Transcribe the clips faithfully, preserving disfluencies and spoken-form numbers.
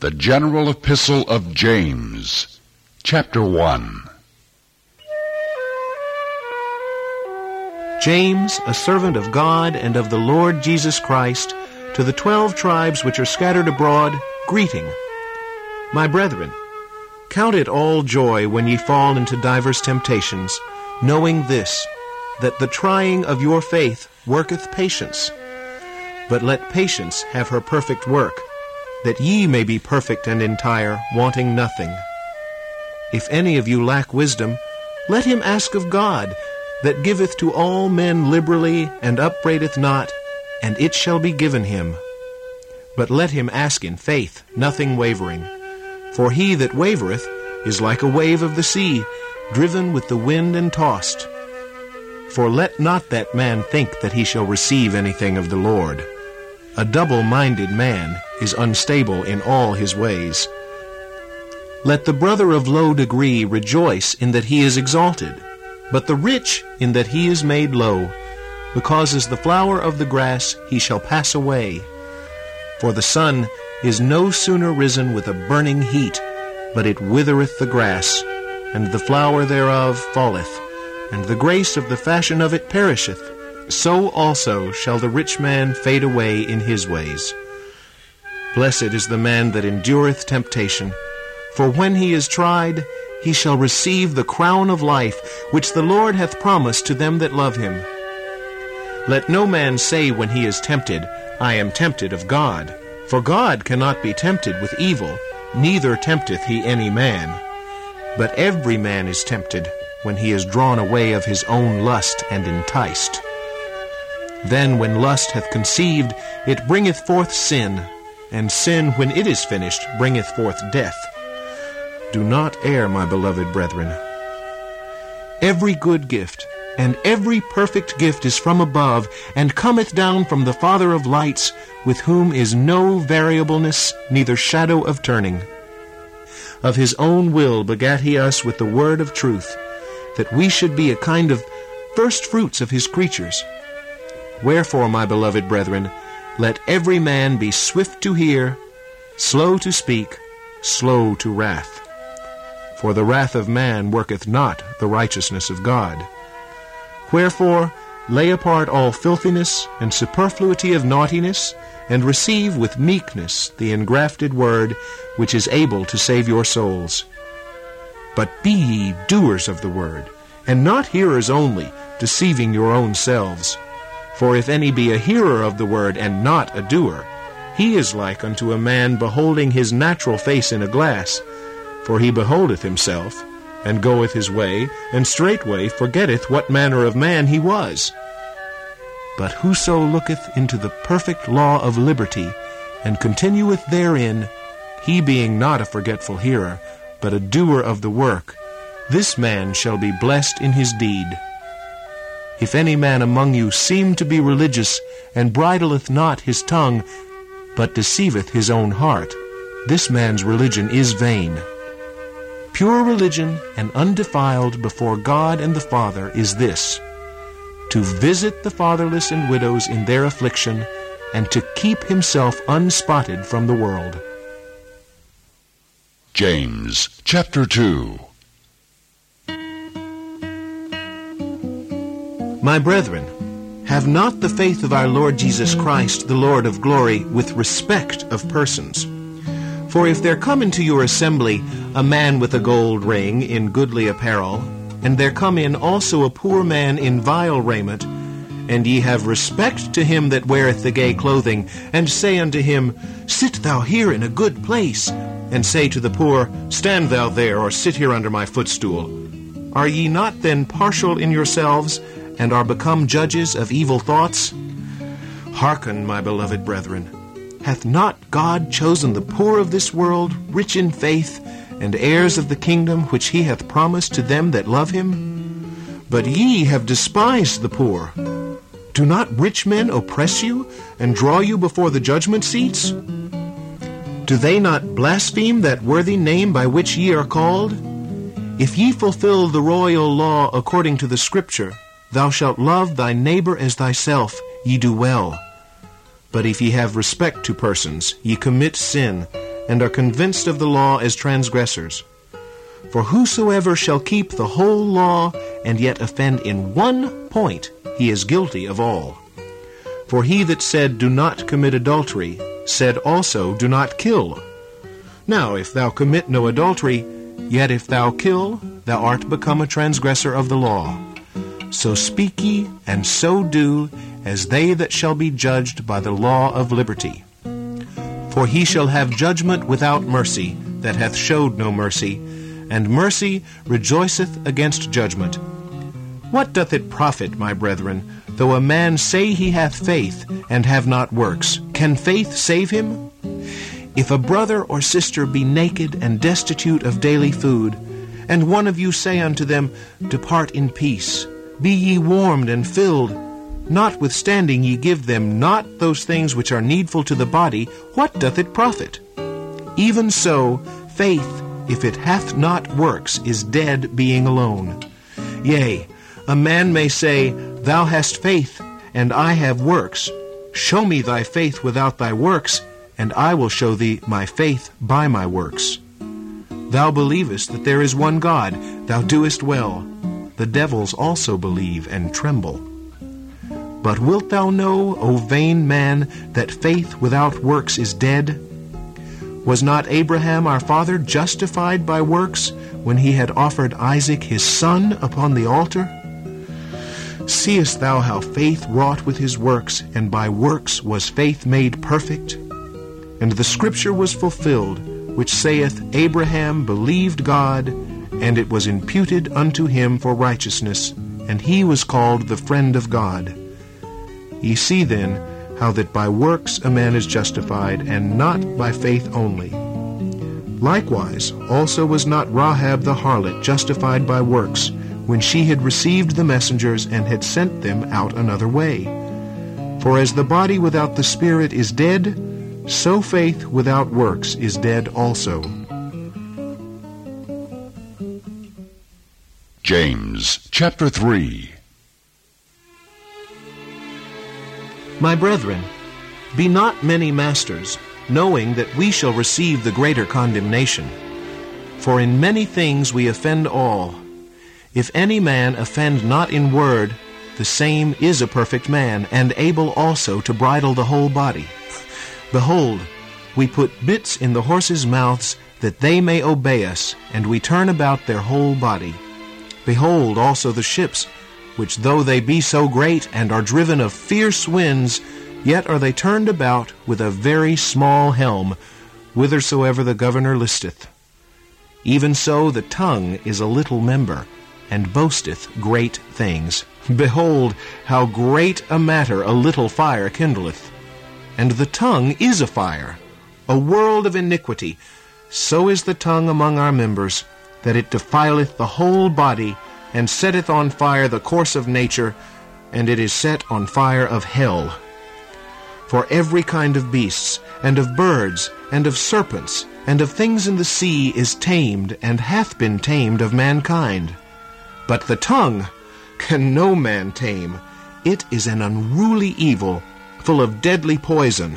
The General Epistle of James, Chapter one. James, a servant of God and of the Lord Jesus Christ, to the twelve tribes which are scattered abroad, greeting. My brethren, count it all joy when ye fall into divers temptations, knowing this, that the trying of your faith worketh patience. But let patience have her perfect work, that ye may be perfect and entire, wanting nothing. If any of you lack wisdom, let him ask of God, that giveth to all men liberally, and upbraideth not, and it shall be given him. But let him ask in faith, nothing wavering. For he that wavereth is like a wave of the sea, driven with the wind and tossed. For let not that man think that he shall receive anything of the Lord. A double-minded man is unstable in all his ways. Let the brother of low degree rejoice in that he is exalted, but the rich in that he is made low, because as the flower of the grass he shall pass away. For the sun is no sooner risen with a burning heat, but it withereth the grass, and the flower thereof falleth, and the grace of the fashion of it perisheth. So also shall the rich man fade away in his ways. Blessed is the man that endureth temptation, for when he is tried, he shall receive the crown of life, which the Lord hath promised to them that love him. Let no man say when he is tempted, I am tempted of God. For God cannot be tempted with evil, neither tempteth he any man. But every man is tempted, when he is drawn away of his own lust and enticed. Then when lust hath conceived, it bringeth forth sin, and sin, when it is finished, bringeth forth death. Do not err, my beloved brethren. Every good gift and every perfect gift is from above, and cometh down from the Father of lights, with whom is no variableness, neither shadow of turning. Of his own will begat he us with the word of truth, that we should be a kind of first fruits of his creatures. Wherefore, my beloved brethren, let every man be swift to hear, slow to speak, slow to wrath. For the wrath of man worketh not the righteousness of God. Wherefore, lay apart all filthiness and superfluity of naughtiness, and receive with meekness the engrafted word, which is able to save your souls. But be ye doers of the word, and not hearers only, deceiving your own selves. For if any be a hearer of the word, and not a doer, he is like unto a man beholding his natural face in a glass. For he beholdeth himself, and goeth his way, and straightway forgetteth what manner of man he was. But whoso looketh into the perfect law of liberty, and continueth therein, he being not a forgetful hearer, but a doer of the work, this man shall be blessed in his deed. If any man among you seem to be religious, and bridleth not his tongue, but deceiveth his own heart, this man's religion is vain. Pure religion and undefiled before God and the Father is this, to visit the fatherless and widows in their affliction, and to keep himself unspotted from the world. James, Chapter two. My brethren, have not the faith of our Lord Jesus Christ, the Lord of glory, with respect of persons. For if there come into your assembly a man with a gold ring in goodly apparel, and there come in also a poor man in vile raiment, and ye have respect to him that weareth the gay clothing, and say unto him, Sit thou here in a good place, and say to the poor, Stand thou there, or sit here under my footstool, are ye not then partial in yourselves, and are become judges of evil thoughts? Hearken, my beloved brethren. Hath not God chosen the poor of this world, rich in faith, and heirs of the kingdom which he hath promised to them that love him? But ye have despised the poor. Do not rich men oppress you, and draw you before the judgment seats? Do they not blaspheme that worthy name by which ye are called? If ye fulfill the royal law according to the Scripture, Thou shalt love thy neighbor as thyself, ye do well. But if ye have respect to persons, ye commit sin, and are convinced of the law as transgressors. For whosoever shall keep the whole law, and yet offend in one point, he is guilty of all. For he that said, Do not commit adultery, said also, Do not kill. Now if thou commit no adultery, yet if thou kill, thou art become a transgressor of the law. So speak ye, and so do, as they that shall be judged by the law of liberty. For he shall have judgment without mercy, that hath showed no mercy, and mercy rejoiceth against judgment. What doth it profit, my brethren, though a man say he hath faith, and have not works? Can faith save him? If a brother or sister be naked and destitute of daily food, and one of you say unto them, Depart in peace, be ye warmed and filled, notwithstanding ye give them not those things which are needful to the body, what doth it profit? Even so, faith, if it hath not works, is dead being alone. Yea, a man may say, Thou hast faith, and I have works. Show me thy faith without thy works, and I will show thee my faith by my works. Thou believest that there is one God, thou doest well. The devils also believe and tremble. But wilt thou know, O vain man, that faith without works is dead? Was not Abraham our father justified by works when he had offered Isaac his son upon the altar? Seest thou how faith wrought with his works, and by works was faith made perfect? And the scripture was fulfilled, which saith, Abraham believed God, and it was imputed unto him for righteousness, and he was called the friend of God. Ye see then how that by works a man is justified, and not by faith only. Likewise also was not Rahab the harlot justified by works, when she had received the messengers and had sent them out another way. For as the body without the spirit is dead, so faith without works is dead also. James chapter three. My brethren, be not many masters, knowing that we shall receive the greater condemnation. For in many things we offend all. If any man offend not in word, the same is a perfect man, and able also to bridle the whole body. Behold, we put bits in the horses' mouths, that they may obey us, and we turn about their whole body. Behold also the ships, which though they be so great, and are driven of fierce winds, yet are they turned about with a very small helm, whithersoever the governor listeth. Even so the tongue is a little member, and boasteth great things. Behold, how great a matter a little fire kindleth. And the tongue is a fire, a world of iniquity. So is the tongue among our members, that it defileth the whole body, and setteth on fire the course of nature, and it is set on fire of hell. For every kind of beasts, and of birds, and of serpents, and of things in the sea is tamed, and hath been tamed of mankind. But the tongue can no man tame. It is an unruly evil, full of deadly poison.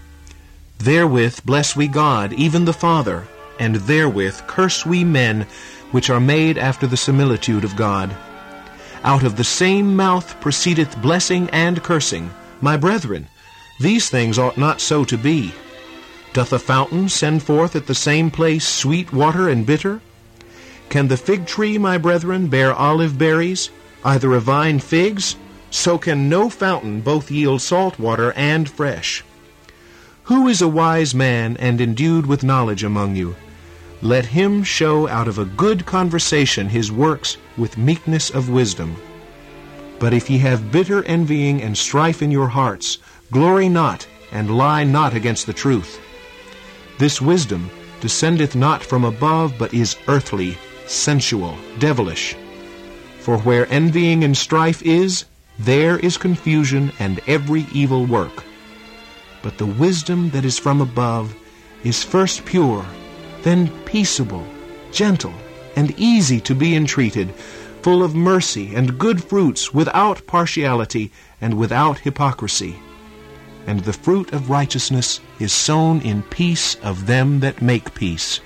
Therewith bless we God, even the Father, and therewith curse we men, which are made after the similitude of God. Out of the same mouth proceedeth blessing and cursing. My brethren, these things ought not so to be. Doth a fountain send forth at the same place sweet water and bitter? Can the fig tree, my brethren, bear olive berries, either a vine figs? So can no fountain both yield salt water and fresh. Who is a wise man and endued with knowledge among you? Let him show out of a good conversation his works with meekness of wisdom. But if ye have bitter envying and strife in your hearts, glory not, and lie not against the truth. This wisdom descendeth not from above, but is earthly, sensual, devilish. For where envying and strife is, there is confusion and every evil work. But the wisdom that is from above is first pure, then peaceable, gentle, and easy to be entreated, full of mercy and good fruits, without partiality and without hypocrisy. and the fruit of righteousness is sown in peace of them that make peace.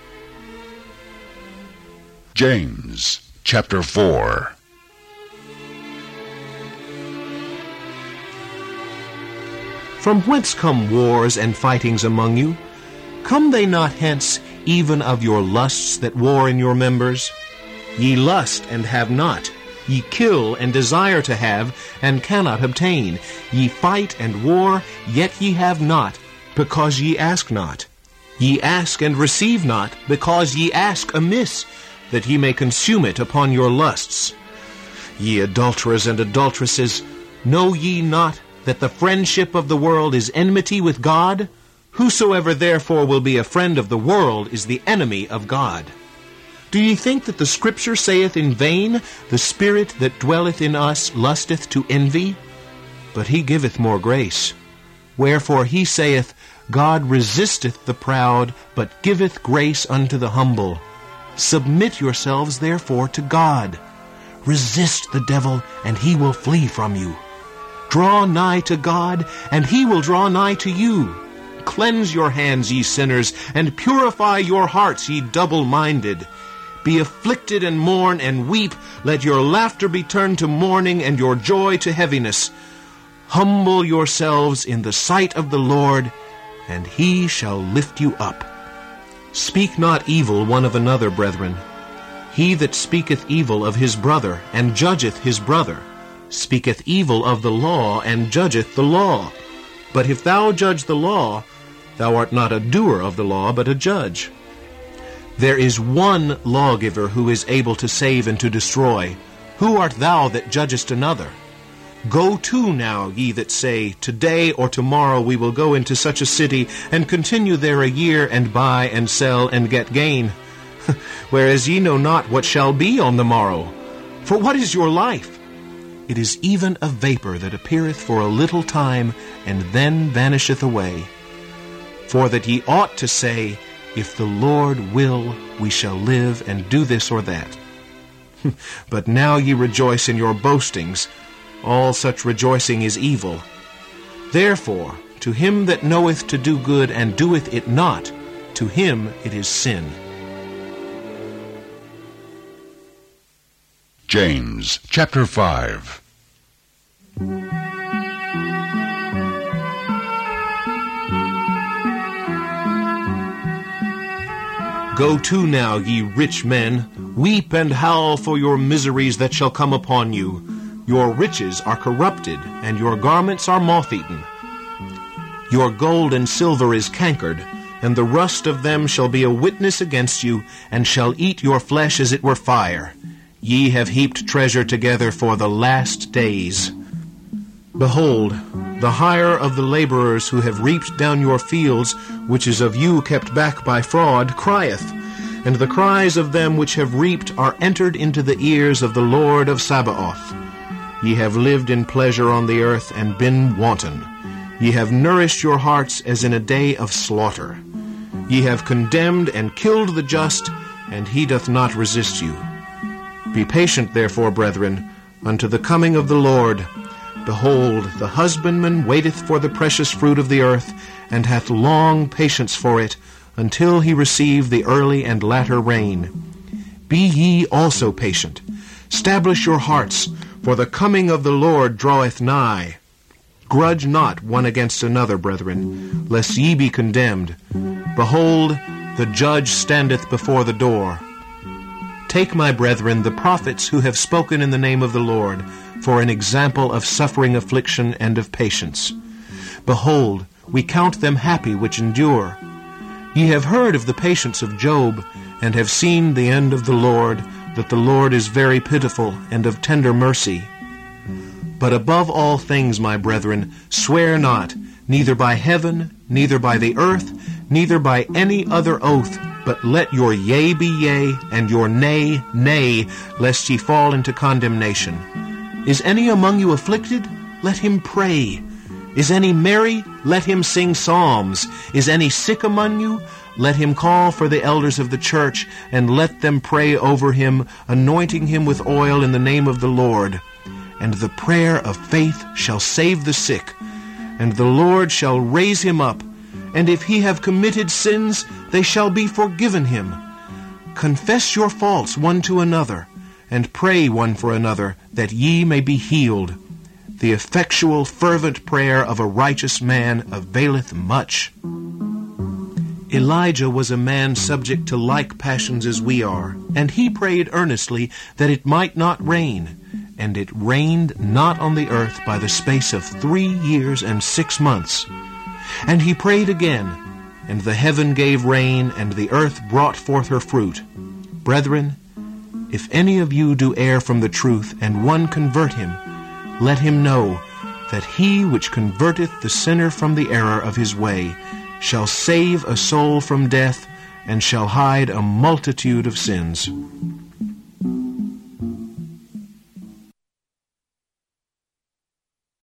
James chapter four. From whence come wars and fightings among you? Come they not hence even of your lusts that war in your members? Ye lust and have not. Ye kill and desire to have, and cannot obtain. Ye fight and war, yet ye have not, because ye ask not. Ye ask and receive not, because ye ask amiss, that ye may consume it upon your lusts. Ye adulterers and adulteresses, know ye not that the friendship of the world is enmity with God? Whosoever therefore will be a friend of the world is the enemy of God. Do ye think that the Scripture saith in vain, the Spirit that dwelleth in us lusteth to envy? But he giveth more grace. Wherefore he saith, God resisteth the proud, but giveth grace unto the humble. Submit yourselves therefore to God. Resist the devil, and he will flee from you. Draw nigh to God, and he will draw nigh to you. Cleanse your hands, ye sinners, and purify your hearts, ye double-minded. Be afflicted and mourn and weep. Let your laughter be turned to mourning, and your joy to heaviness. Humble yourselves in the sight of the Lord, and he shall lift you up. Speak not evil one of another, brethren. He that speaketh evil of his brother, and judgeth his brother, speaketh evil of the law, and judgeth the law. But if thou judge the law, thou art not a doer of the law, but a judge. There is one lawgiver who is able to save and to destroy. Who art thou that judgest another? Go to now, ye that say, Today or tomorrow we will go into such a city, and continue there a year, and buy and sell, and get gain. Whereas ye know not what shall be on the morrow. For what is your life? It is even a vapor that appeareth for a little time, and then vanisheth away. For that ye ought to say, If the Lord will, we shall live and do this or that. But now ye rejoice in your boastings. All such rejoicing is evil. Therefore, to him that knoweth to do good and doeth it not, to him it is sin. James chapter five. Go to now, ye rich men, weep and howl for your miseries that shall come upon you. Your riches are corrupted, and your garments are moth-eaten. Your gold and silver is cankered, and the rust of them shall be a witness against you, and shall eat your flesh as it were fire. Ye have heaped treasure together for the last days. Behold, the hire of the laborers who have reaped down your fields, which is of you kept back by fraud, crieth, and the cries of them which have reaped are entered into the ears of the Lord of Sabaoth. Ye have lived in pleasure on the earth, and been wanton. Ye have nourished your hearts as in a day of slaughter. Ye have condemned and killed the just, and he doth not resist you. Be patient, therefore, brethren, unto the coming of the Lord. Behold, the husbandman waiteth for the precious fruit of the earth, and hath long patience for it, until he receive the early and latter rain. Be ye also patient. Stablish your hearts, for the coming of the Lord draweth nigh. Grudge not one against another, brethren, lest ye be condemned. Behold, the judge standeth before the door. Take, my brethren, the prophets who have spoken in the name of the Lord, for an example of suffering affliction and of patience. Behold, we count them happy which endure. Ye have heard of the patience of Job, and have seen the end of the Lord, that the Lord is very pitiful and of tender mercy. But above all things, my brethren, swear not, neither by heaven, neither by the earth, neither by any other oath, but let your yea be yea, and your nay, nay, lest ye fall into condemnation. Is any among you afflicted? Let him pray. Is any merry? Let him sing psalms. Is any sick among you? Let him call for the elders of the church, and let them pray over him, anointing him with oil in the name of the Lord. And the prayer of faith shall save the sick, and the Lord shall raise him up, and if he have committed sins, they shall be forgiven him. Confess your faults one to another, and pray one for another, that ye may be healed. The effectual fervent prayer of a righteous man availeth much. Elijah was a man subject to like passions as we are, and he prayed earnestly that it might not rain. And it rained not on the earth by the space of three years and six months. And he prayed again, and the heaven gave rain, and the earth brought forth her fruit. Brethren, if any of you do err from the truth, and one convert him, let him know that he which converteth the sinner from the error of his way shall save a soul from death, and shall hide a multitude of sins.